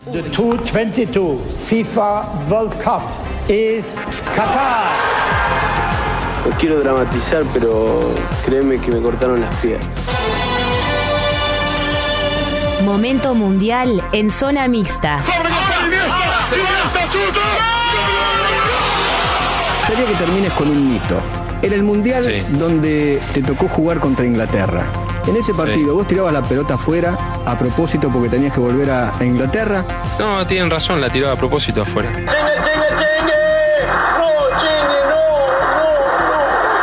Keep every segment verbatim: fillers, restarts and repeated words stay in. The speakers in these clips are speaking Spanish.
The dos mil veintidós FIFA World Cup is Qatar. No quiero dramatizar, pero créeme que me cortaron las piernas. Momento mundial en zona mixta. Quería que termines con un mito. Era el mundial sí. donde te tocó jugar contra Inglaterra. En ese partido, sí. ¿vos tirabas la pelota afuera a propósito porque tenías que volver a, a Inglaterra? No, tienen razón, la tiraba a propósito afuera. ¡Chingue, chingue, chingue! ¡No, chingue, no, no,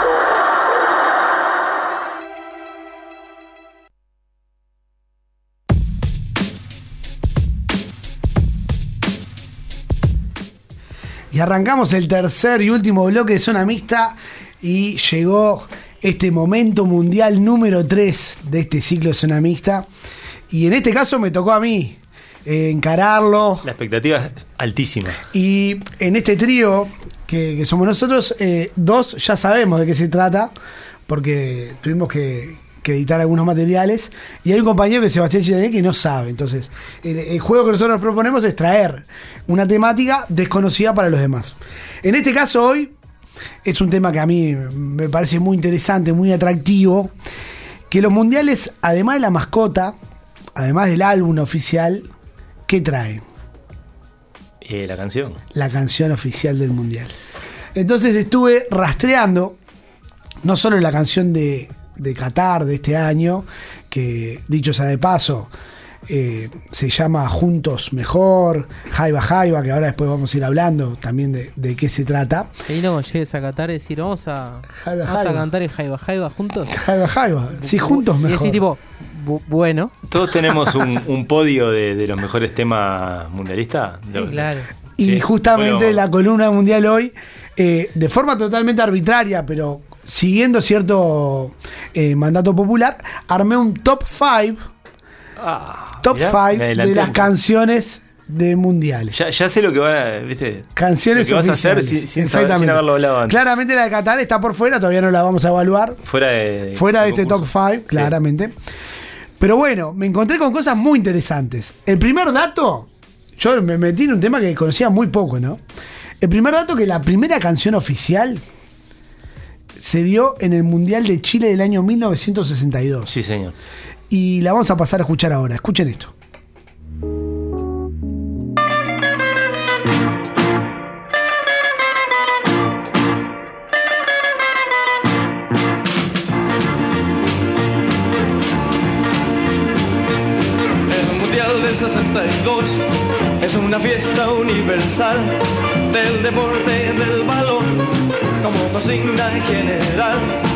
no! Y arrancamos el tercer y último bloque de Zona Mixta y llegó este momento mundial número tres de este ciclo de Zona Mixta. Y en este caso me tocó a mí eh, encararlo. La expectativa es altísima. Y en este trío que, que somos nosotros, eh, dos ya sabemos de qué se trata, porque tuvimos que, que editar algunos materiales. Y hay un compañero que es Sebastián Chilené que no sabe. Entonces, el, el juego que nosotros proponemos es traer una temática desconocida para los demás. En este caso hoy es un tema que a mí me parece muy interesante, muy atractivo, que los mundiales, además de la mascota, además del álbum oficial, ¿qué traen? Eh, la canción. La canción oficial del mundial. Entonces estuve rastreando no solo la canción de, de Qatar de este año, que dicho sea de paso, Eh, se llama Juntos Mejor, Jaiba Jaiba, que ahora después vamos a ir hablando también de, de qué se trata. Y no llegues a Qatar y decir, vamos a, Jaiba, vamos Jaiba. a cantar el Jaiba Jaiba juntos. Jaiba Jaiba, sí, juntos mejor. Y decís tipo, bu- bueno. Todos tenemos un, un podio de, de los mejores temas mundialistas. Sí, claro. Y Sí. justamente Bueno, la columna mundial hoy, eh, de forma totalmente arbitraria, pero siguiendo cierto eh, mandato popular, armé un top cinco. Ah, Top cinco de las un... canciones de mundiales. Ya, ya sé lo que van a, ¿viste? Canciones lo que vas a hacer oficiales. sin, sin, saber, sin haberlo hablado antes. Claramente la de Qatar está por fuera, todavía no la vamos a evaluar. Fuera de, Fuera de, de este top concurso. cinco, claramente. Sí. Pero bueno, me encontré con cosas muy interesantes. El primer dato, yo me metí en un tema que conocía muy poco, ¿no? El primer dato, que la primera canción oficial se dio en el Mundial de Chile del año mil novecientos sesenta y dos. Sí, señor. Y la vamos a pasar a escuchar ahora. Escuchen esto. El Mundial del sesenta y dos es una fiesta universal del deporte del balón como consigna general.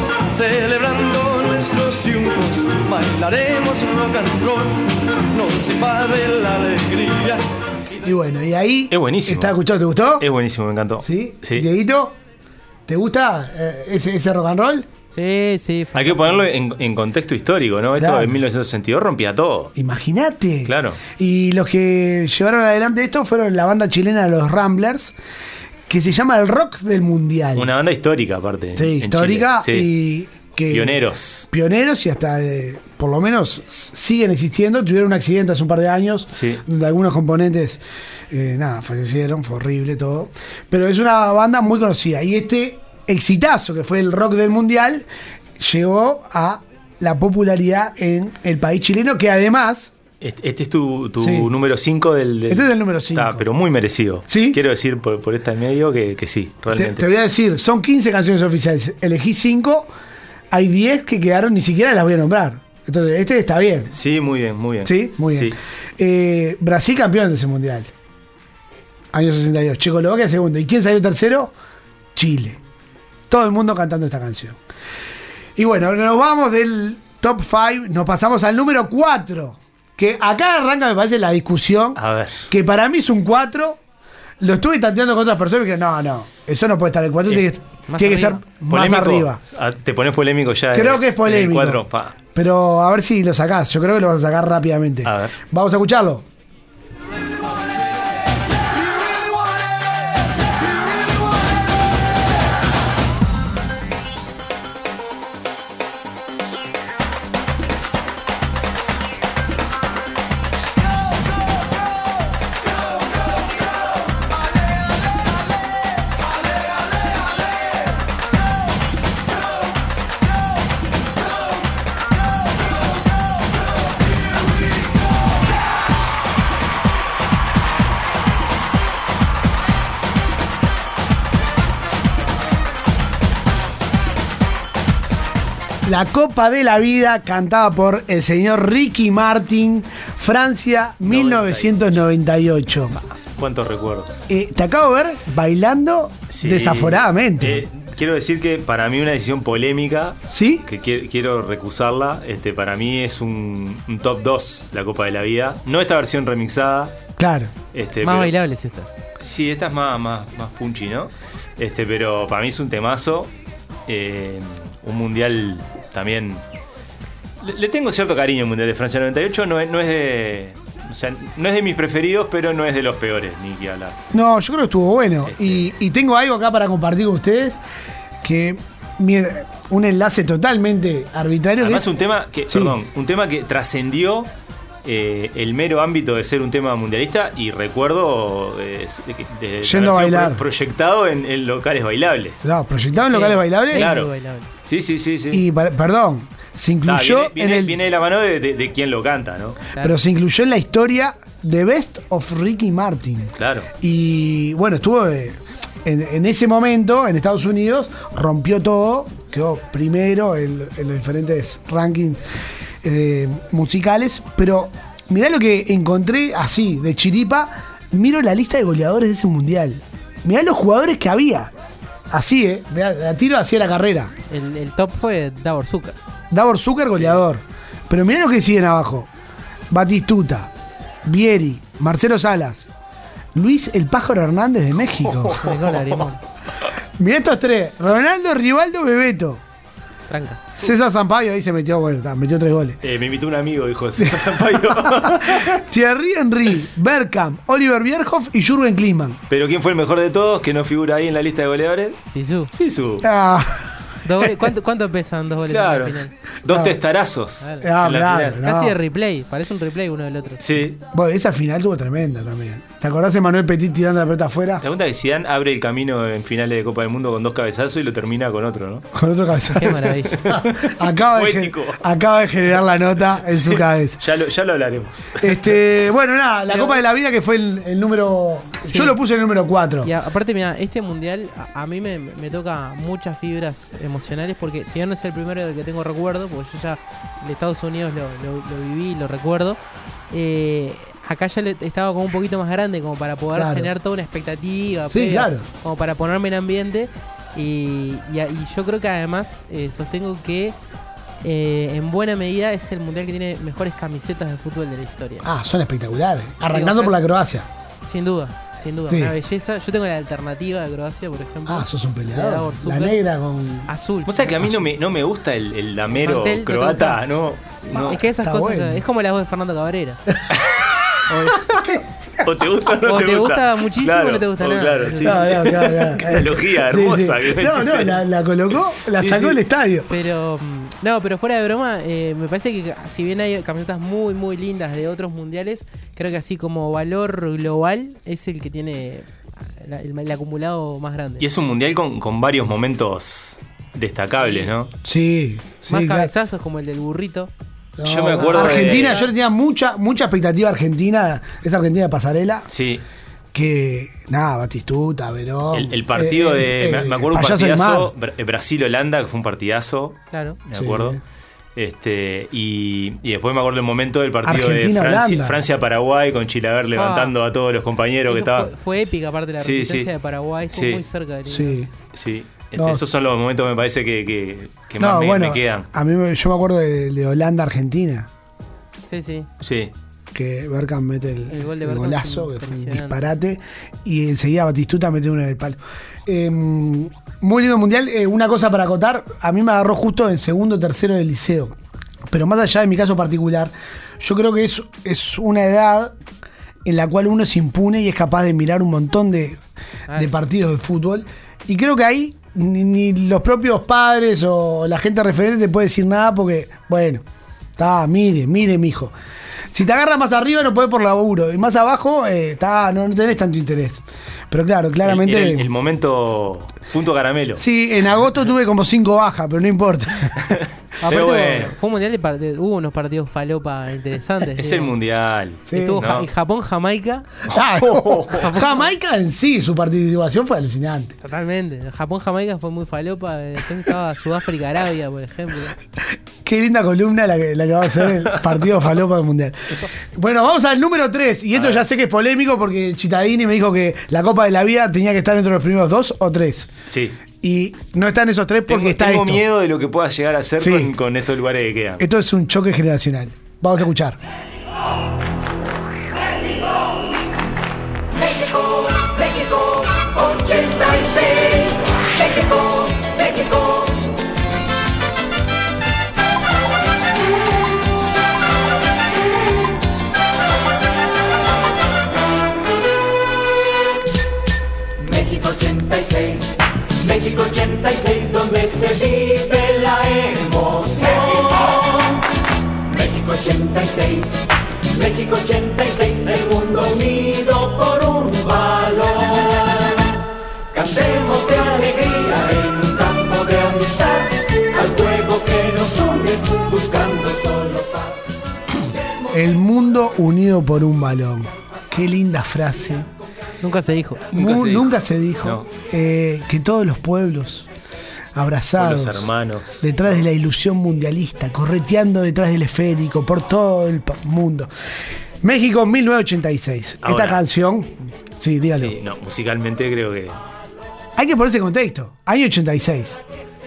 Celebrando nuestros triunfos, bailaremos rock and roll, nos invade la alegría. Y bueno, y ahí es buenísimo. ¿Está escuchado? ¿Te gustó? Es buenísimo, me encantó. ¿Sí? Sí. Dieguito, ¿te gusta eh, ese, ese rock and roll? Sí, sí. Hay que ponerlo en, en contexto histórico, ¿no? Esto Claro. en mil novecientos sesenta y dos rompía todo. Imagínate. Claro. Y los que llevaron adelante esto fueron la banda chilena Los Ramblers, que se llama El Rock del Mundial. Una banda histórica, aparte. Sí, en histórica. Chile. Sí. Y que Pioneros. Pioneros y hasta, eh, por lo menos, siguen existiendo. Tuvieron un accidente hace un par de años, Sí. donde algunos componentes, eh, nada, fallecieron, fue horrible todo. Pero es una banda muy conocida. Y este exitazo, que fue el rock del Mundial, llegó a la popularidad en el país chileno, que además... Este, este es tu, tu Sí. número cinco del, del... Este es el número cinco. Está, pero muy merecido. ¿Sí? Quiero decir por, por este medio que, que sí, Te, realmente. te voy a decir, son quince canciones oficiales. Elegí cinco, hay diez que quedaron, ni siquiera las voy a nombrar. Entonces, este está bien. Sí, muy bien, muy bien. Sí, muy bien. Sí. Eh, Brasil campeón de ese mundial. Año sesenta y dos. Checoslovaquia segundo. ¿Y quién salió tercero? Chile. Todo el mundo cantando esta canción. Y bueno, nos vamos del top cinco, nos pasamos al número cuatro. Que acá arranca, me parece, la discusión. A ver. Que para mí es un cuatro. Lo estuve tanteando con otras personas y que no, no. Eso no puede estar el cuatro. Eh, Tiene que, tiene que ser más ¿Polémico? arriba. Ah, te pones polémico ya. Creo en- que es polémico. en el cuatro, pa. Pero a ver si lo sacás. Yo creo que lo vas a sacar rápidamente. A ver. Vamos a escucharlo. La Copa de la Vida, cantada por el señor Ricky Martin, Francia, mil novecientos noventa y ocho. ¿Cuántos recuerdos? Eh, te acabo de ver bailando Sí. desaforadamente. Eh, quiero decir que para mí una decisión polémica, ¿Sí? que qui- quiero recusarla, este, para mí es un, un top dos la Copa de la Vida. No esta versión remixada. Claro. Este, Más pero- bailable es esta. Sí, esta es más, más, más punchy, ¿no? Este, pero para mí es un temazo. Eh, un mundial también. Le, le tengo cierto cariño al Mundial de Francia noventa y ocho. No es, no es de. O sea, no es de mis preferidos, pero no es de los peores, ni que hablar. No, yo creo que estuvo bueno. Este. Y, y tengo algo acá para compartir con ustedes. Que mira, un enlace totalmente arbitrario. Además, que es, un tema que, Sí. perdón, un tema que trascendió eh, el mero ámbito de ser un tema mundialista. Y recuerdo eh, de, de- de Yendo a haber sido bailar. pro- proyectado en, en locales bailables. no, proyectado en locales bailables. Es Claro. muy bailable. Sí, sí, sí, sí. Y pa- perdón, se Ah, incluyó viene, viene- en el. viene de la mano de, de, de quien lo canta, ¿no? Claro. Pero se incluyó en la historia de Best of Ricky Martin. Claro. Y bueno, estuvo de- en, en ese momento en Estados Unidos, rompió todo, quedó primero en, en los diferentes rankings eh, musicales. Pero mirá lo que encontré así, de chiripa. Miro la lista de goleadores de ese mundial. Mirá los jugadores que había. Así, ¿eh? Mirá, la tiro hacia la carrera. El, el top fue Davor Zucker. Davor Zucker, goleador. Pero mirá lo que siguen abajo. Batistuta, Vieri, Marcelo Salas, Luis el Pájaro Hernández de México. Nicolás Lagrimón. Mirá estos tres. Ronaldo, Rivaldo, Bebeto. Tranca. César Sampaio ahí se metió, bueno, ta, metió tres goles. Eh, me invitó un amigo, dijo César Sampaio. Thierry Henry, Bergkamp, Oliver Bierhoff y Jürgen Klinsmann. Pero ¿quién fue el mejor de todos que no figura ahí en la lista de goleadores? Sisu. Sisu. Ah, Dos goles- ¿Cuánto, ¿Cuánto pesan dos goles Claro. en la final? Dos Ah. testarazos. Claro. Ah, en la claro. final. No. Casi de replay. Parece un replay uno del otro. Sí. bueno, esa final tuvo tremenda también. ¿Te acordás de Manuel Petit tirando la pelota afuera? La pregunta es que Zidane abre el camino en finales de Copa del Mundo con dos cabezazos y lo termina con otro, ¿no? Con otro cabezazo. Qué maravilla. acaba, de, Poético. gen- acaba de generar la nota en su cabeza. Ya lo, ya lo hablaremos. Este, bueno, nada, la Pero- Copa de la Vida que fue el, el número. Sí. Yo lo puse en el número cuatro. Y a- aparte, mira, este mundial a, a mí me, me toca muchas fibras emocionales porque si bien no es el primero del que tengo recuerdo, porque yo ya de Estados Unidos lo, lo- lo viví y lo recuerdo, eh, acá ya le- estaba como un poquito más grande como para poder Claro. generar toda una expectativa, Sí, previa, claro. como para ponerme en ambiente. Y, y a- y yo creo que además eh, sostengo que eh, en buena medida es el mundial que tiene mejores camisetas de fútbol de la historia. Ah, son espectaculares. Arrancando o sea- por la Croacia. Sin duda, sin duda. Sí. Una belleza. Yo tengo la alternativa de Croacia, por ejemplo. Ah, sos un de peleador. Davor La Zucker. negra con. Azul. Vos sabés que a mí no me, no me gusta el, el damero Mantel, ¿no te croata, gusta? no. no. Es que esas Está cosas, bueno. es como la voz de Fernando Cabrera. O te gusta o no O te, te gusta muchísimo o no te gusta o nada. Claro, sí. No, no, no, no. Qué analogía Sí, hermosa. sí. que No, no, metiste. la, la colocó, la Sí, sacó sí. del estadio. Pero, mm, no, pero fuera de broma, eh, me parece que si bien hay camisetas muy, muy lindas de otros mundiales, creo que así como valor global es el que tiene la- el, el acumulado más grande. Y es un mundial con, con varios momentos destacables, ¿no? Sí, sí. más claro. cabezazos como el del burrito. No, Yo me acuerdo Argentina, de- yo le tenía mucha, mucha expectativa a Argentina, esa Argentina de pasarela, Sí. que nada, Batistuta, Verón. El, el partido eh, de. eh, me, me acuerdo un Payaso del partidazo. Mar. Bra- Brasil-Holanda, que fue un partidazo. Claro. Me Sí. acuerdo. Este, y, y después me acuerdo el momento del partido Argentina, de Francia, Holanda. Francia-Paraguay con Chilaver levantando a todos los compañeros que Eso estaban. fue, fue épica, aparte de la Sí, resistencia sí. de Paraguay, estuvo Sí. muy cerca del Sí. Sí. No. Esos son los momentos, me parece, que, que, que más No, me, bueno, me quedan. a mí me- yo me acuerdo de, de Holanda-Argentina, Sí, sí. Sí. que Bergkamp mete el, El gol de el Bergkamp golazo, es que fue un impresionante. disparate, y enseguida Batistuta mete uno en el palo. Eh, muy lindo mundial. Eh, una cosa para acotar, a mí me agarró justo en segundo o tercero del liceo. Pero más allá de mi caso particular, yo creo que es, es una edad en la cual uno es impune y es capaz de mirar un montón de, Ah. de partidos de fútbol. Y creo que ahí ni, ni los propios padres o la gente referente te puede decir nada porque, bueno, está, mire, mire, mijo. Si te agarras más arriba no podés por laburo y más abajo eh, está, no, no tenés tanto interés. Pero claro, claramente... El, el- el momento punto caramelo. Sí, en agosto tuve como cinco bajas, pero no importa. Aparte, bueno. fue un mundial de, par- de- hubo unos partidos falopa interesantes. Es digo. el mundial. Sí. Estuvo ¿no? Ja- y Japón-Jamaica. Ah, no. Jamaica en sí, su participación fue alucinante. Totalmente. Japón-Jamaica fue muy falopa. Después estaba Sudáfrica-Arabia, por ejemplo. Qué linda columna la que, la que va a ser el partido falopa del mundial. Bueno, vamos al número tres. Y esto ya sé que es polémico porque Chitadini me dijo que la Copa de la Vida tenía que estar dentro de los primeros dos o tres. Sí. Y no están esos tres porque Tengo, está tengo esto. miedo de lo que pueda llegar a hacer Sí. con, con estos lugares que quedan. Esto es un choque generacional. Vamos a escuchar. México, México, ochenta y seis. México, México. México ochenta y seis. México ochenta y seis, donde se vive la emoción. México ochenta y seis. México ochenta y seis, el mundo unido por un balón. Cantemos de alegría en un campo de amistad, al juego que nos une, buscando solo paz. El mundo unido por un balón. Qué linda frase. Nunca se dijo. Nunca Mu- se dijo. nunca se dijo. No. Eh, que todos los pueblos abrazados Con los hermanos. detrás de la ilusión mundialista, correteando detrás del esférico por todo el pa- mundo. México mil novecientos ochenta y seis. Ahora. Esta canción, sí, dígalo. Sí, no, musicalmente creo que. Hay que ponerse en contexto. Año ochenta y seis.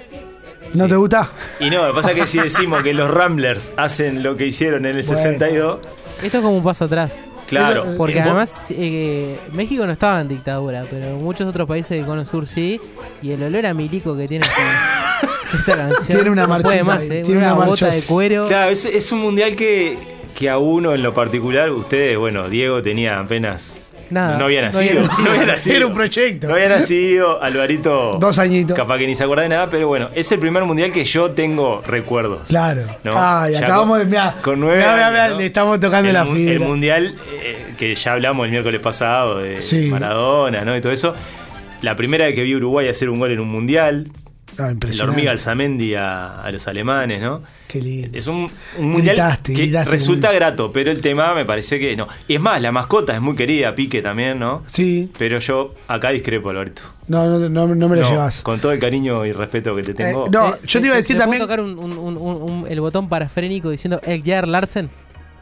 ¿No Sí. te gusta? Y no, lo que pasa es que si decimos que los Ramblers hacen lo que hicieron en el Bueno. sesenta y dos, Esto es como un paso atrás. claro. Porque en- además eh, México no estaba en dictadura, pero muchos otros países del Cono Sur sí. Y el olor a milico que tiene esta, esta canción. Tiene una no puede marchita más, ahí, ¿eh? tiene Una, una bota marchosa. de cuero. Claro, es, es un mundial que, que a uno en lo particular, ustedes, bueno, Diego tenía apenas. Nada, No había no nacido. había nacido. No había nacido. Era un proyecto. No había nacido. Alvarito. Dos añitos. Capaz que ni se acuerda de nada, pero bueno, es el primer mundial que yo tengo recuerdos. Claro. ¿no? Ay, Ya acabamos con- de. Mirá, Con nueve mirá, mirá, años, mirá, ¿no? le estamos tocando el, la mu- fibra. El mundial eh, que ya hablamos el miércoles pasado de Sí. Maradona, ¿no? Y todo eso. La primera vez que vi a Uruguay hacer un gol en un mundial. Ah, La impresionante. hormiga Alzamendi a, a los alemanes, ¿no? Qué lindo. Es un, un mundial Gritaste, que gritaste resulta como- grato, pero el tema me parece que no. Y es más, la mascota es muy querida, Pique también, ¿no? Sí. Pero yo acá discrepo, Alberto. No, no, no, no me lo No, llevas. con todo el cariño y respeto que te tengo. Eh, no, Eh, yo te iba a decir ¿le también. puedo tocar un, un- un- un- un- el botón parafrénico diciendo El Jar Larsen?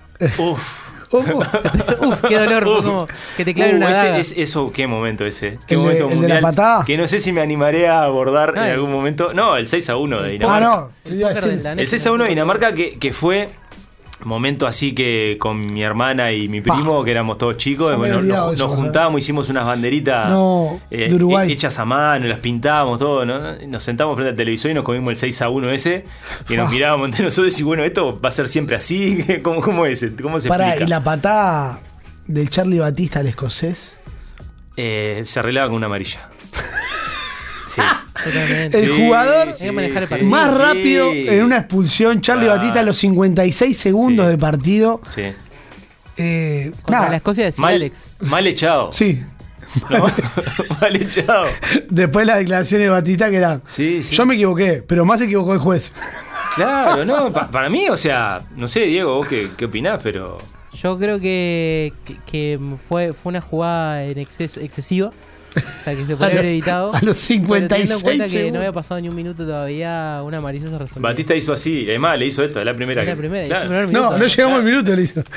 Uf. Uf, qué dolor, fue como que te claven Uh, una ese- daga. es- eso, qué momento ese. Qué ¿El de- momento el de mundial. la patada? Que no sé si me animaré a abordar Ay. en algún momento. No, el seis a uno de Ah, Dinamarca. no. yo te iba a póker decir- del danés. El seis a uno de Dinamarca que, que fue momento así que con mi hermana y mi primo, Pa. que éramos todos chicos, Ya me bueno, había olvidado nos, eso, nos ¿verdad? juntábamos, hicimos unas banderitas No, eh, de Uruguay. he- hechas a mano, las pintábamos, todo, ¿no? Nos sentamos frente al televisor y nos comimos el seis a uno ese, y nos Ah. mirábamos entre nosotros y bueno, esto va a ser siempre así. ¿Cómo, cómo es? ¿Cómo se Pará, explica? y la patada del Charlie Batista al escocés. Eh, se arreglaba con una amarilla. Sí. Totalmente. El Sí, jugador sí, Hay que manejar el sí, partido. Más sí. rápido en una expulsión, Charlie Ah. Batista a los cincuenta y seis segundos Sí. de partido. Sí. Eh, Contra nada, la Escocia de Sir Mal, Alex. mal echado. sí. ¿no? Mal echado. Después las declaraciones de Batista que eran. Sí, sí. Yo me equivoqué, pero más se equivocó el juez. Claro, no, pa- para mí, o sea, no sé, Diego, vos qué, qué opinás, pero. Yo creo que, que, que fue, fue una jugada en exceso, excesiva. O sea, que se A podría lo- haber evitado. a los cincuenta y Pero teniendo en cuenta seis que no segundos. había pasado ni un minuto todavía, una amarilla se resolvió. Batista hizo así, además le hizo esto, es la primera. Es la que- primera, y claro. ese primer No, minuto, no llegamos claro. al minuto, le hizo.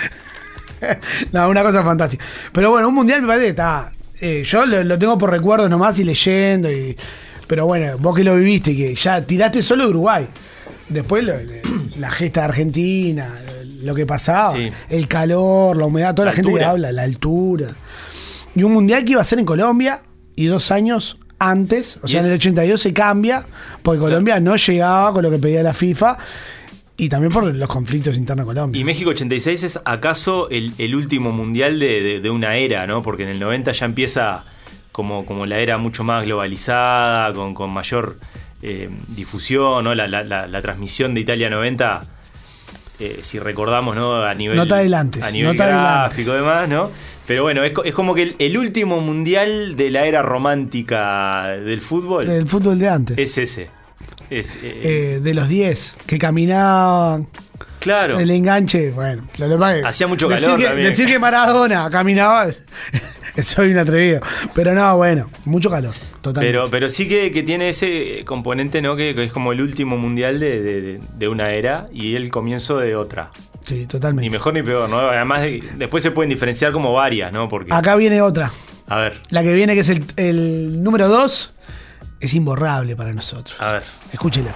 No, una cosa fantástica. Pero bueno, un mundial me parece que está. eh, yo lo, lo tengo por recuerdos nomás y leyendo. Y, pero bueno, vos que lo viviste, que ya tiraste solo de Uruguay. Después lo- le- la gesta de Argentina, lo que pasaba, Sí. el calor, la humedad, toda la, La gente que altura. habla, la altura. Y un mundial que iba a ser en Colombia y dos años antes, o Y sea, en es- el ochenta y dos se cambia, porque Colombia no llegaba con lo que pedía la FIFA. Y también por los conflictos internos de Colombia. Y México ochenta y seis es acaso el, el último mundial de, de- de una era, ¿no? Porque en el noventa ya empieza como, como la era mucho más globalizada, con, con mayor eh, difusión, ¿no? La, la- la- la transmisión de Italia noventa, eh, si recordamos, ¿no? A nivel, No te adelantes, a nivel no te gráfico y adelantes. demás, ¿no? Pero bueno, es, co- es como que el, el último mundial de la era romántica del fútbol Del fútbol de antes. es ese. Es, eh, eh, de los diez, que caminaban. Claro. El enganche, bueno. Lo demás, hacía mucho decir calor que, también. Decir que Maradona caminaba, soy un atrevido. Pero no, bueno, mucho calor, totalmente. Pero, pero sí que, que tiene ese componente, ¿no? Que, que es como el último mundial de, de, de una era y el comienzo de otra. Sí, totalmente. Ni mejor ni peor, ¿no? Además, de, después se pueden diferenciar como varias, ¿no? Porque, Acá viene otra. a ver, La que viene, que es el, el número dos, es imborrable para nosotros. a ver. Escúchela.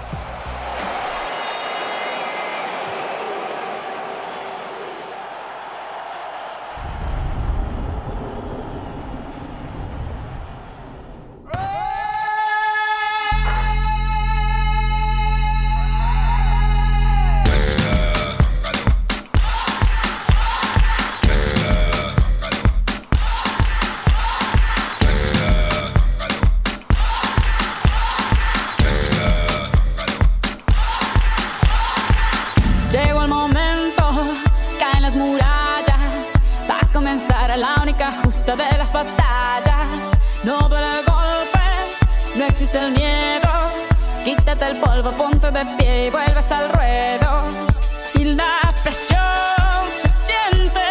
Llegó el momento, caen las murallas, va a comenzar la única justa de las batallas. No duele el golpe, no existe el miedo, quítate el polvo, ponte de pie y vuelves al ruedo. Y la presión se siente,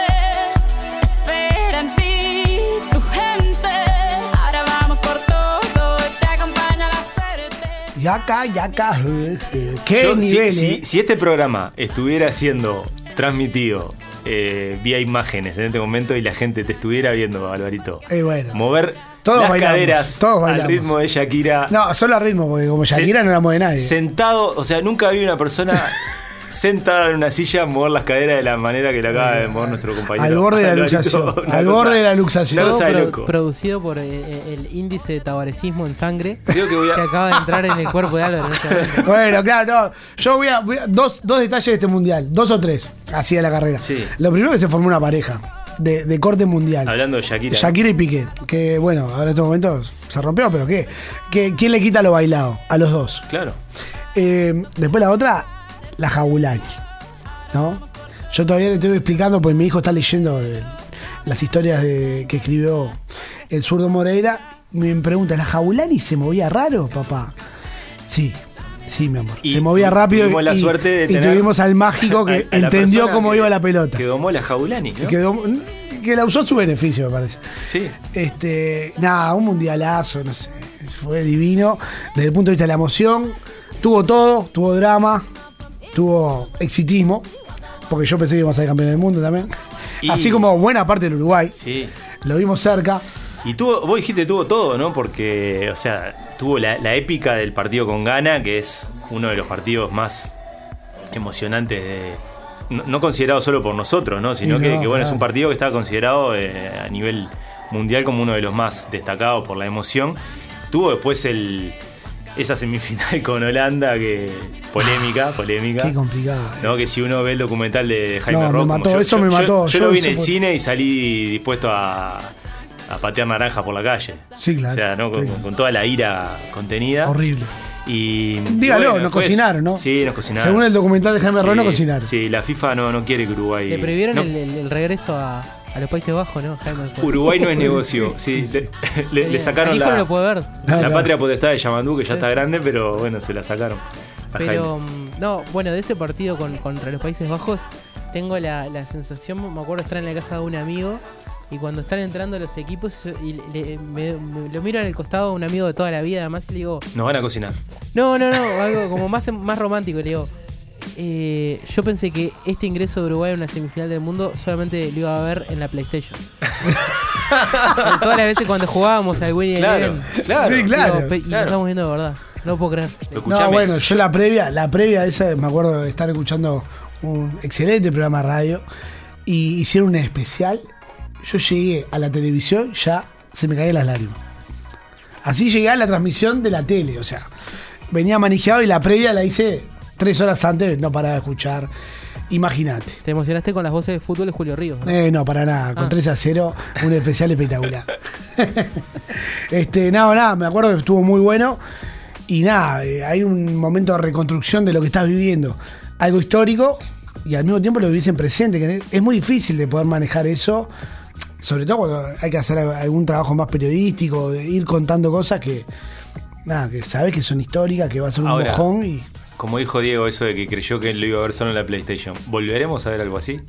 espera en ti tu gente. Ahora vamos por todo y te acompaña la suerte. Yaca, yaca, je, je. Qué Yo, nivel, si, eh. si, si este programa estuviera siendo transmitido eh, vía imágenes en este momento y la gente te estuviera viendo, Alvarito, Eh, bueno. mover Todos las bailamos, caderas todos al bailamos. ritmo de Shakira. No, solo a ritmo, porque como Shakira Se- no la mueve nadie. Sentado, o sea, nunca vi una persona sentada en una silla mover las caderas de la manera que la acaba de mover nuestro compañero. Al borde de la Alvarito. luxación. Una Al cosa- borde de la luxación. una Todo cosa de pro- loco. producido por eh, el índice de tabaresismo en sangre Creo que voy a- que acaba de entrar en el cuerpo de Álvaro en este momento. Bueno, claro, no. Yo voy a, voy a- dos, dos detalles de este mundial, dos o tres, así de la carrera. Sí. Lo primero, que se formó una pareja de, de corte mundial. Hablando de Shakira. Shakira y Piqué, que bueno, ahora en estos momentos se rompió, pero ¿qué? ¿Qué ¿Quién le quita lo bailado? A los dos. Claro. Eh, después la otra, la Jabulani, ¿no? Yo todavía le estoy explicando, pues mi hijo está leyendo el- las historias de, que escribió el zurdo Moreira. Y me pregunta, ¿la Jabulani se movía raro, papá? Sí, sí, mi amor. Y se movía tu- rápido tuvimos y, la suerte de y tener tuvimos al mágico que a- a la entendió persona cómo que- iba la pelota. Que domó la Jabulani, ¿no? Quedó- que la usó a su beneficio, me parece. Sí. Este, nada, un mundialazo, no sé, fue divino desde el punto de vista de la emoción. Tuvo todo, tuvo drama, tuvo exitismo, porque yo pensé que íbamos a ser campeón del mundo también. Y- Así como buena parte del Uruguay, Sí. lo vimos cerca. Y tuvo, vos dijiste tuvo todo, ¿no? Porque, o sea, tuvo la, la épica del partido con Ghana, que es uno de los partidos más emocionantes de. No, no considerado solo por nosotros, ¿no? Sino Y que, no, que, bueno, claro. es un partido que está considerado eh, a nivel mundial como uno de los más destacados por la emoción. Tuvo después el esa semifinal con Holanda, que polémica, polémica. Qué complicado. ¿No? Que si uno ve el documental de Jaime No, me Rock, como mató, yo, eso yo- me yo- mató, Yo, yo lo vi en eso el por- cine y salí dispuesto a, a patear naranja por la calle. Sí, claro. O sea, ¿no? con, Sí. con toda la ira contenida. Horrible. Y Dígalo, bueno, nos después- cocinaron, ¿no? Sí, nos cocinaron. Según el documental de Jaime Sí, Rock, nos cocinaron. Sí, la FIFA no, no quiere que Uruguay. Le prohibieron no, el, el- el regreso a, a los Países Bajos, ¿no? Jaime? Uruguay no es negocio. Sí, le, le- le sacaron El hijo no la, lo puede ver. la Claro. patria potestad de Yamandú, que ya está grande, pero bueno, se la sacaron. a Pero, Jaime. mm, no, bueno, de ese partido con- contra los Países Bajos, tengo la, la sensación, me acuerdo estar en la casa de un amigo, y cuando están entrando los equipos, y le- me- me- lo miro en el costado a un amigo de toda la vida, además, y le digo, Nos van a cocinar. no, no, no, algo como más, más romántico, le digo, eh, yo pensé que este ingreso de Uruguay a una semifinal del mundo solamente lo iba a ver en la PlayStation. Todas las veces cuando jugábamos al Winnie Claro, Eleven, claro. Sí, claro. digo, pe- y claro. lo estamos viendo de verdad, no puedo creer. Pero No, escuchame, bueno, yo la previa, la previa de esa, me acuerdo de estar escuchando un excelente programa de radio y hicieron un especial. Yo llegué a la televisión, ya se me caían las lágrimas. Así llegué a la transmisión de la tele, o sea, venía manejado y la previa la hice tres horas antes, no paraba de escuchar. Imagínate. Te emocionaste con las voces de fútbol de Julio Ríos, ¿no? Eh, no, para nada. Con Ah. tres a cero, un especial espectacular. este, nada, nada, me acuerdo que estuvo muy bueno. Y nada, eh, hay un momento de reconstrucción de lo que estás viviendo. Algo histórico y al mismo tiempo lo vivís en presente, que es muy difícil de poder manejar eso. Sobre todo cuando hay que hacer algún trabajo más periodístico, de ir contando cosas que, nada, que sabes que son históricas, que va a ser un Ahora, mojón y. Como dijo Diego, eso de que creyó que lo iba a ver solo en la PlayStation. ¿Volveremos a ver algo así?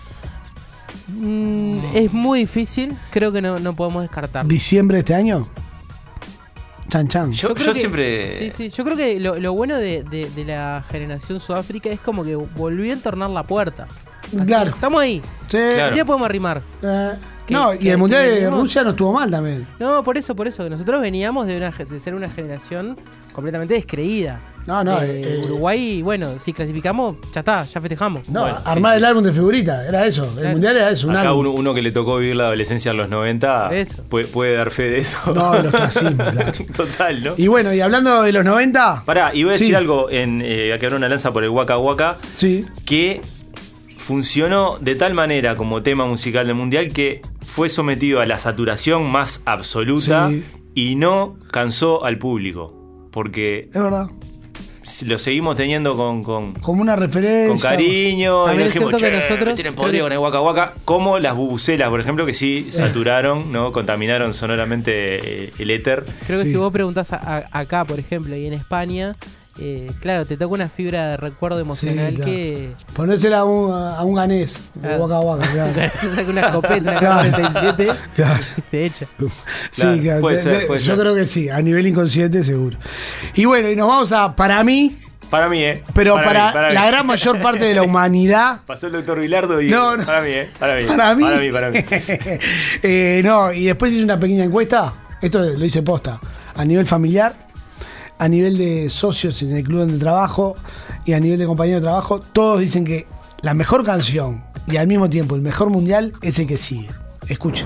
Mm, es muy difícil, creo que no, no podemos descartar. ¿Diciembre de este año? Chan Chan. Yo, creo yo que- siempre. Sí, sí, yo creo que lo, lo bueno de, de- de la generación Sudáfrica es como que volvió a entornar la puerta. Así, Claro. Estamos ahí. Sí. Claro. Un día podemos arrimar. Eh, ¿Qué- no, y qué- el Mundial qué de venimos? Rusia no estuvo mal también. No, por eso, por eso. Nosotros veníamos de, una, de ser una generación completamente descreída. No, no, Eh, eh, Uruguay, bueno, si clasificamos, ya está, ya festejamos. No, Bueno, armar sí, el sí. álbum de figurita, era eso. El Claro. Mundial era eso, un Acá álbum. uno, uno que le tocó vivir la adolescencia en los noventa Eso. puede, puede dar fe de eso. No, el ostracismo, claro. Total, ¿no? Y bueno, y hablando de los noventa. Pará, y voy a decir Sí. algo, en, eh, a quebrar una lanza por el Waka Waka, Sí. que funcionó de tal manera como tema musical del Mundial que fue sometido a la saturación más absoluta Sí. y no cansó al público. Porque Es verdad. lo seguimos teniendo con, con, Como una referencia. con cariño. También y es dijimos, cierto que "Che, nosotros- me tienen creo podrido que- con el Waka Waka", como las bubucelas, por ejemplo, que sí saturaron, ¿no? Contaminaron sonoramente eh, el éter. Creo que Sí. si vos preguntás a- a- acá, por ejemplo, y en España, eh, claro, te toca una fibra de recuerdo emocional claro. que. Ponésela a un, a un ganés. De Claro. Waka Waka, claro. Te saca una escopeta, una Claro. K cuarenta y siete, Claro. te echa. Sí, Claro, claro. puede De- ser, de- puede yo ser. creo que sí, a nivel inconsciente seguro. Y bueno, y nos vamos a, para mí, Para mí, ¿eh? pero para, mí, para la mí. gran mayor parte de la humanidad. Pasó el doctor Bilardo y. No, no. Para mí, ¿eh? Para mí. Para mí. Para mí, para mí. Eh, no, y después hice una pequeña encuesta. Esto lo hice posta. A nivel familiar, a nivel de socios en el club donde trabajo y a nivel de compañeros de trabajo, todos dicen que la mejor canción y al mismo tiempo el mejor mundial es el que sigue. Escuchen.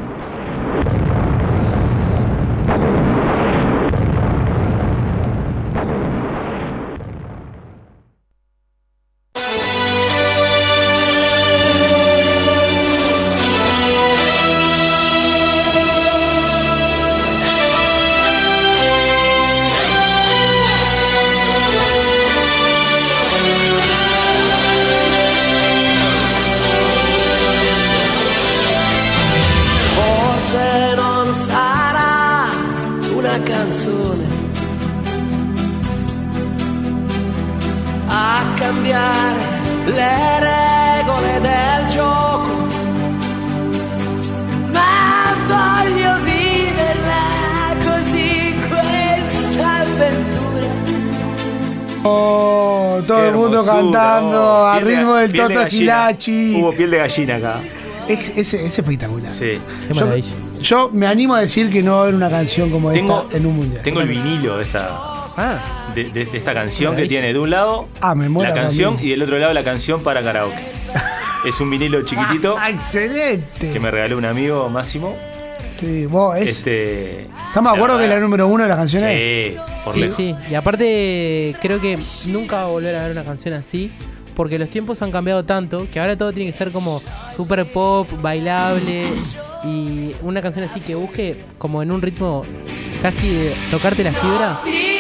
Forse non sarà una canzone a cambiare le regole del gioco, ma voglio viverla così questa avventura. Oh, todo Qué el mundo hermosura, cantando oh. al Piel de- ritmo del piel de Toto gallina. Esquilachi. Hubo piel de gallina acá. Es, es- es espectacular. Sí. Qué Yo, maravilla. yo me animo a decir que no va a haber una canción como Tengo, esta en un mundial. tengo el vinilo de esta, Ah, de, de- de esta canción que Maravilla. tiene de un lado Ah, me mola la canción también. y del otro lado la canción para karaoke. Es un vinilo chiquitito Ah, excelente. que me regaló un amigo, Máximo. Sí, vos, es- Este, ¿Estamos de acuerdo que es la número uno de las canciones? Sí, por sí, lejos. sí. Y aparte, creo que nunca va a volver a ver una canción así. Porque los tiempos han cambiado tanto que ahora todo tiene que ser como super pop, bailable. Y una canción así que busque como en un ritmo casi de tocarte la fibra.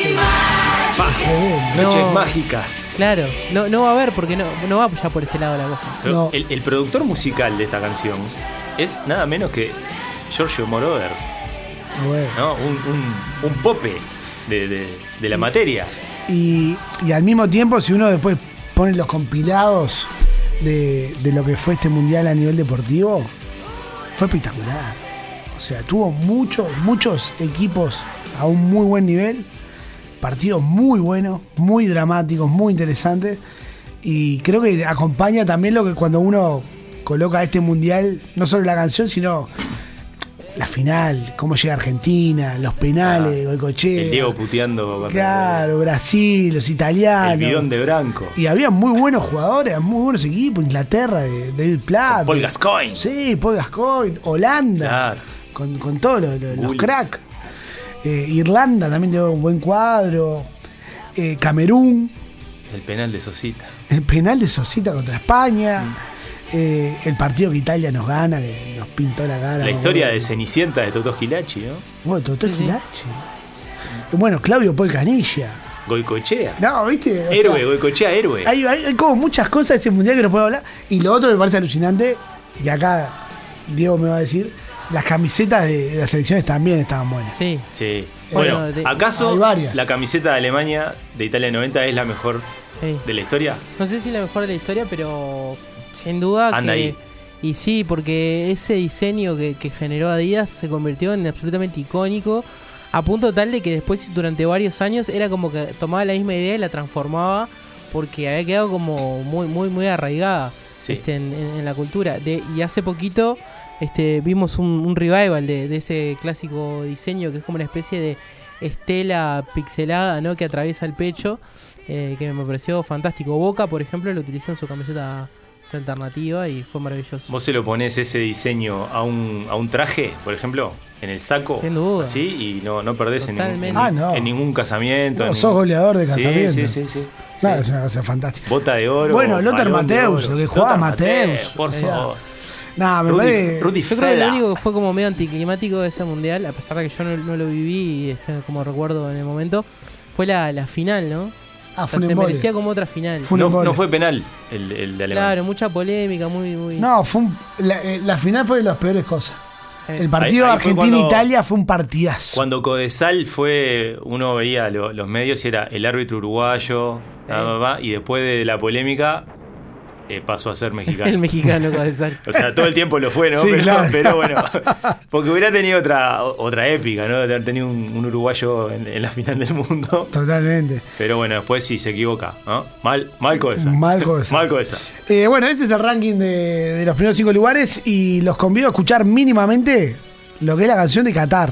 Pa, No. Noches mágicas. Claro, no, no va a haber porque no, no va ya por este lado la cosa. Pero No. el, el productor musical de esta canción es nada menos que Giorgio Moroder, Bueno. ¿no? Un, un, un pope de, de- de la materia. Y, y al mismo tiempo, si uno después pone los compilados de, de lo que fue este mundial a nivel deportivo, fue espectacular. O sea, tuvo muchos, muchos equipos a un muy buen nivel, partidos muy buenos, muy dramáticos, muy interesantes. Y creo que acompaña también lo que cuando uno coloca este mundial, no solo la canción, sino la final, cómo llega Argentina, los penales de Goicoechea. El Diego puteando contra Claro, Brasil, los italianos. el bidón de Branco. Y había muy buenos jugadores, muy buenos equipos. Inglaterra, de David Platt. Con Paul Gascoigne. Sí, Paul Gascoigne. Holanda. Claro. Con, con todos los, los Bullets. cracks. Eh, Irlanda también tiene un buen cuadro. Eh, Camerún. El penal de Sosita. El penal de Sosita contra España. Eh, el partido que Italia nos gana, que nos pintó la cara. La me historia acuerdo. de Cenicienta de Totó Schillaci, ¿no? Bueno, Totó Schillaci. Bueno, Claudio Paul Canilla. Goicoechea. No, ¿viste? O Héroe, sea, Goicoechea, héroe. Hay, hay- hay como muchas cosas de ese mundial que no puedo hablar. Y lo otro que me parece alucinante, y acá Diego me va a decir, las camisetas de, de las selecciones también estaban buenas. Sí. Sí. Bueno, Bueno, de- ¿acaso hay varias. la camiseta de Alemania de Italia noventa es la mejor Sí. de la historia? No sé si la mejor de la historia, pero sin duda Anda que... ahí. Y sí, porque ese diseño que, que generó Adidas se convirtió en absolutamente icónico, a punto tal de que después durante varios años era como que tomaba la misma idea y la transformaba porque había quedado como muy muy muy arraigada Sí. este, en, en- en la cultura. De, y hace poquito este, vimos un, un revival de, de ese clásico diseño que es como una especie de estela pixelada, ¿no? Que atraviesa el pecho, eh, que me pareció fantástico. Boca, por ejemplo, lo utilizó en su camiseta alternativa y fue maravilloso. ¿Vos se lo ponés ese diseño a un, a un traje, por ejemplo, en el saco? Sin duda. Así, y no, no perdés en, ningún- en, Totalmente. Ah, no. en ningún casamiento. No, en sos ningún- goleador de Sí, casamiento. Sí, sí, sí. Nada, Sí. es una cosa fantástica. Bota de oro. Bueno, Lothar balón de Matthäus, oro. lo que jugaba Lothar Matthäus. Por O sea, favor. Nada, me Rudy- parece. Rudy Yo creo que lo Fela. único que fue como medio anticlimático de ese mundial, a pesar de que yo no, no lo viví y este, como recuerdo en el momento, fue la, la final, ¿no? Ah, O fue sea, un se embole. merecía como otra final. Fue un No, embole. no fue penal el, el de Alemania. Claro, mucha polémica, muy, muy. No, fue un- la, eh, la final fue de las peores cosas. Sí. El partido Ahí- ahí fue Argentina-Italia fue un partidazo. Cuando Codesal fue, uno veía lo- los medios y era el árbitro uruguayo, bla, bla, bla, y después de la polémica eh, pasó a ser mexicano. El mexicano Codesal. O sea, todo el tiempo lo fue, ¿no? Sí, pero, claro. pero bueno, porque hubiera tenido otra otra épica, ¿no? De haber tenido un, un uruguayo en, en la final del mundo. Totalmente. Pero bueno, después sí se equivoca, ¿no? Mal, mal Codesal. Mal Codesal. Mal Codesal. Eh, bueno, ese es el ranking de, de los primeros cinco lugares y los convido a escuchar mínimamente lo que es la canción de Qatar.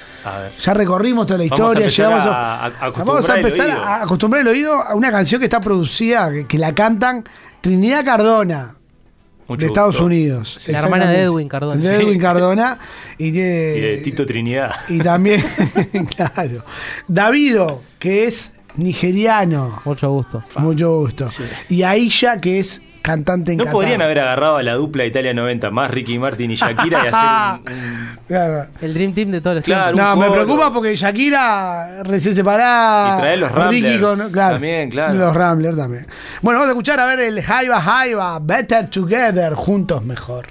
A ver. Ya recorrimos toda la Vamos a historia, empezar llegamos a- a- a acostumbrar vamos a el empezar oído. a acostumbrar el oído a una canción que está producida, que, que la cantan Trinidad Cardona, Mucho de Estados gusto. Unidos. La hermana de Exactamente. Edwin Cardona. De Sí. Edwin Cardona. Y, tiene- Y de Tito Trinidad. y también, claro, Davido, que es nigeriano. Mucho gusto. Mucho gusto. Y Aisha, que es cantante en ¿No Qatar. podrían haber agarrado a la dupla Italia noventa más Ricky Martin y Shakira y hacer un, un- Claro. El Dream Team de todos los Claro, tiempos. No, un me coro. preocupa porque Shakira recién separada. Y traer los Ricky Ramblers con- claro, también, claro. Los Ramblers también. Bueno, vamos a escuchar a ver el Jaiba Jaiba, Better Together, juntos mejor.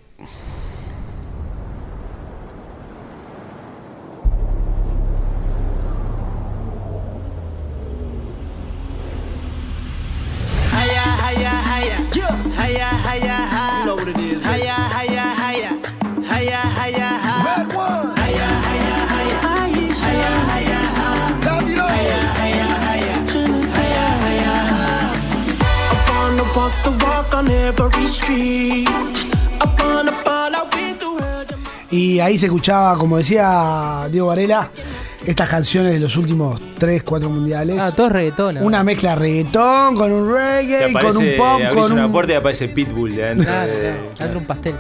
Higher, higher, higher. Higher, higher, higher. You know what it is. Higher, higher, higher. Higher, higher, higher. Red one. Higher, higher, higher. Higher, higher, higher. Higher, higher, higher. Higher, higher, higher. I wanna walk the walk on every street. I wanna ball out with the world. Y ahí se escuchaba, como decía Diego Varela, estas canciones de los últimos tres, cuatro mundiales. Ah, todo es reggaetón. ¿no? Una mezcla de reggaetón con un Te reggae, aparece, con un pop, abrís con una un... puerta y aparece Pitbull de adentro. Claro, de- claro. Dentro un pastel.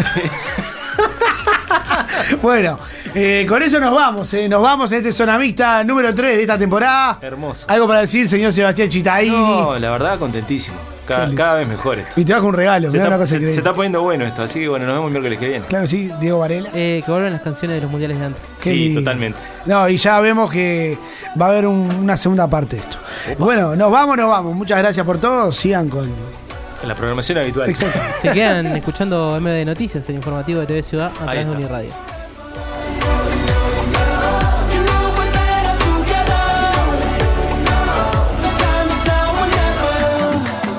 Bueno, eh, con eso nos vamos, eh. nos vamos en este Zona Mixta número tres de esta temporada. Hermoso. Algo para decir, señor Sebastián Chitaini. No, la verdad, contentísimo. Cada, Qué lindo. cada vez mejor esto. Y te bajo un regalo, Se mirá está, una cosa se- increíble. se está poniendo bueno esto, así que bueno, nos vemos el miércoles que viene. Claro, sí, Diego Varela. Eh, que vuelvan las canciones de los mundiales de antes. Qué Sí, lindo. totalmente. No, y ya vemos que va a haber un- una segunda parte de esto. Bueno, nos vamos, nos vamos. Muchas gracias por todo. Sigan con. En la programación habitual. Exacto. Se quedan escuchando M D Noticias, el informativo de T V Ciudad, a través de está. Uniradio. You know we're better together. The time is now or never.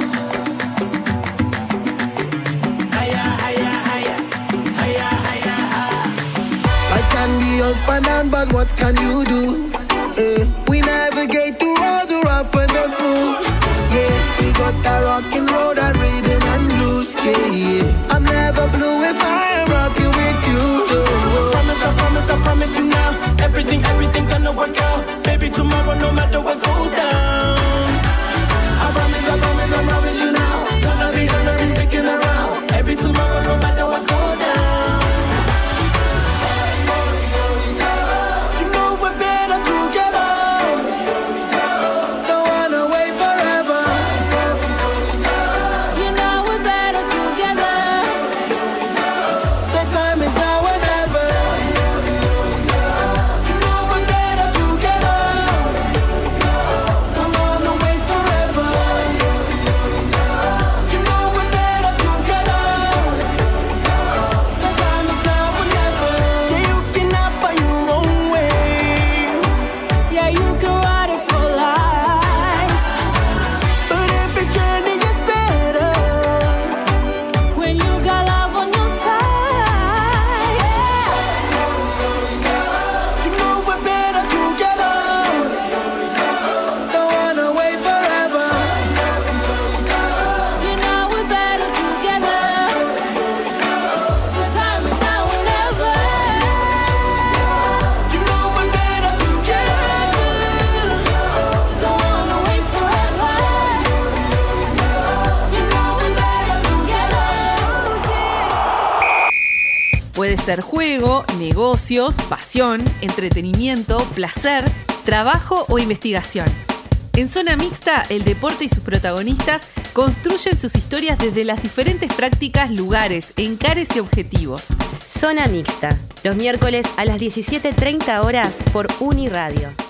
Higher, higher, higher. Higher, higher, higher. I can be up and down, but what can you do? Eh, we navigate through all the rough and the smooth. Yeah, we got that rockin' road, that rhythm and blues. Yeah, yeah. I'm never blue if I am rocking with you. Promise, I promise, I promise you now. Everything, everything gonna work out. Baby, tomorrow, no matter what goes down. I promise, I promise, I promise you now. Gonna be, gonna be sticking around. Every tomorrow, no matter what goes down. You know we're better together. Don't wanna wait forever. You know we're better together. The Puede ser juego, negocios, pasión, entretenimiento, placer, trabajo o investigación. En Zona Mixta, el deporte y sus protagonistas construyen sus historias desde las diferentes prácticas, lugares, encares y objetivos. Zona Mixta, los miércoles a las diecisiete treinta horas por Uniradio.